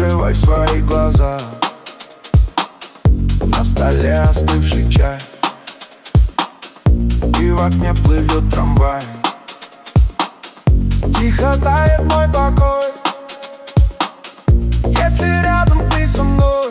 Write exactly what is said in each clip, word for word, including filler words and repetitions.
закрывай свои глаза. На столе остывший чай, и в окне плывет трамвай. Тихо тает мой покой, если рядом ты со мной.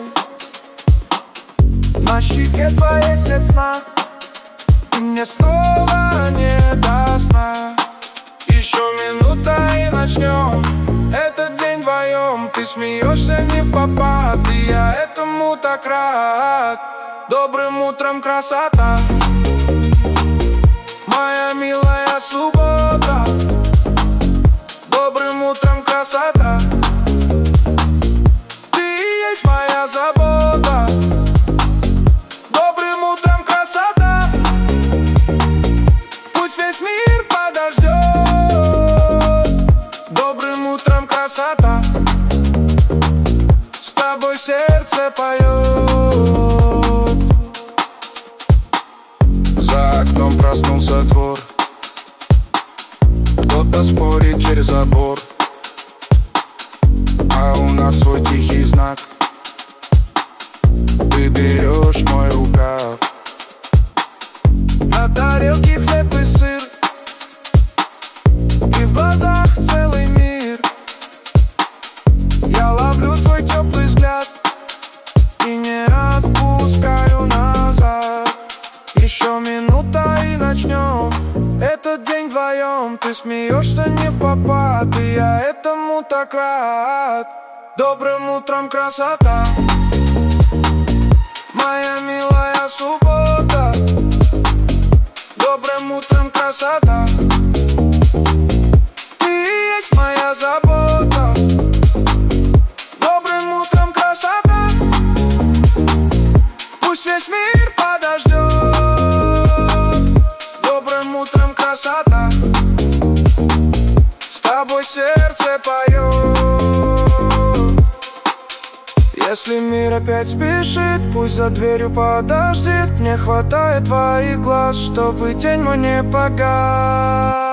На щеке твоей след сна, и мне снова не до сна. Еще минута и начнем этот день вдвоем. Ты смеешься не впопад, и я этому так рад. Добрым утром, красота, моя милая суббота. Добрым утром, красота, ты и есть моя забота. Добрым утром, красота, пусть весь мир подождет. Добрым утром, красота, с тобой сердце поет. За окном проснулся двор, кто-то спорит через забор, а у нас свой тихий знак. Ты берешь мой рукав, на тарелке хлеб и сыр, и в глазах целый мир. Я ловлю твой теплый взгляд и не отпускаю назад. Еще минута и начнем этот день вдвоем. Ты смеешься не впопад, и я этому так рад. Добрым утром, красота, моя милая суббота. Добрым утром, красота, ты и есть моя забота. Добрым утром, красота, пусть весь мир подождет. Добрым утром, красота, с тобой сердце поет. Если мир опять спешит, пусть за дверью подождет. Мне хватает твоих глаз, чтобы день мой не погас.